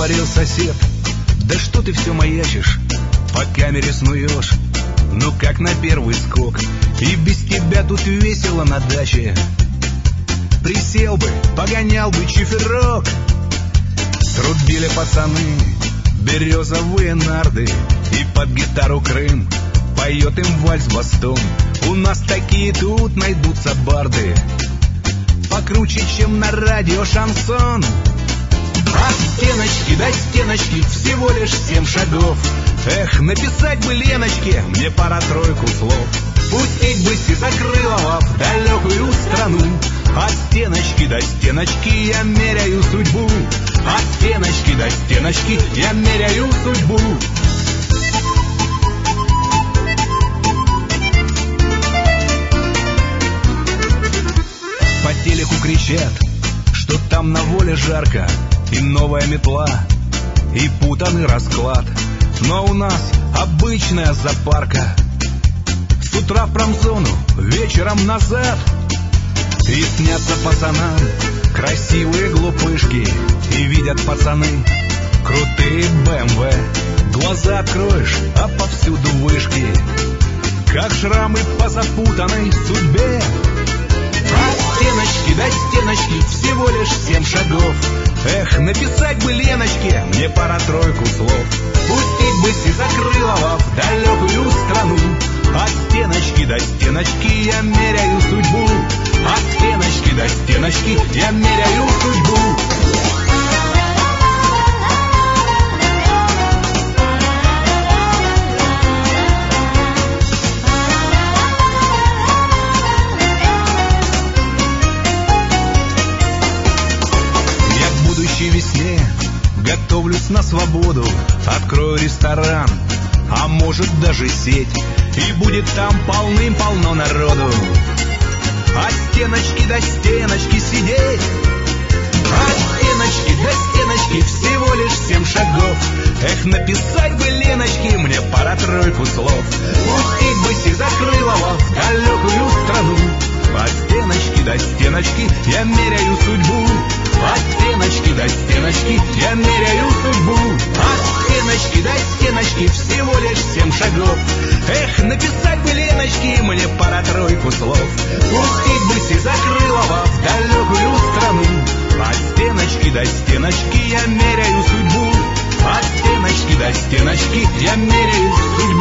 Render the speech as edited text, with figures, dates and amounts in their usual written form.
говорил сосед: да что ты все маячишь, по камере снуешь, ну как на первый скок, и без тебя тут весело на даче. Присел бы, погонял бы чиферок. Трубили пацаны березовые нарды, и под гитару Крым поет им вальс-бастон. У нас такие тут найдутся барды, покруче, чем на радио шансон. От стеночки до стеночки всего лишь 7 шагов. Эх, написать бы Леночке мне пара-тройку слов. Пустить бы Сизокрылова в далекую страну. От стеночки до стеночки я меряю судьбу. От стеночки до стеночки я меряю судьбу. По телеку кричат, что там на воле жарко, и новая метла, и путанный расклад. Но у нас обычная запарка. С утра в промзону, вечером назад. И снятся пацанам красивые глупышки, и видят пацаны крутые БМВ. Глаза откроешь, а повсюду вышки, как шрамы по запутанной судьбе. От стеночки до стеночки всего лишь 7 шагов. Эх, написать бы Леночке мне пара-тройку слов. Пустить бы Сизокрылова в далекую страну. От стеночки до стеночки я меряю судьбу. От стеночки до стеночки я меряю судьбу. Весне готовлюсь на свободу, открою ресторан, а может даже сеть, и будет там полным-полно народу. От стеночки до стеночки сидеть. От стеночки до стеночки всего лишь 7 шагов. Эх, написать бы Леночке мне пара-тройку слов. Пустить бы Сизокрылова в далекую страну. От стеночки до стеночки я меряю судьбу. От стеночки до стеночки я меряю судьбу. От стеночки до стеночки всего лишь 7 шагов. Эх, написать бы Леночке мне пара-тройку слов. Пустить бы Сизокрылова в далекую страну. От стеночки до стеночки я меряю судьбу. От стеночки до стеночки я меряю судьбу.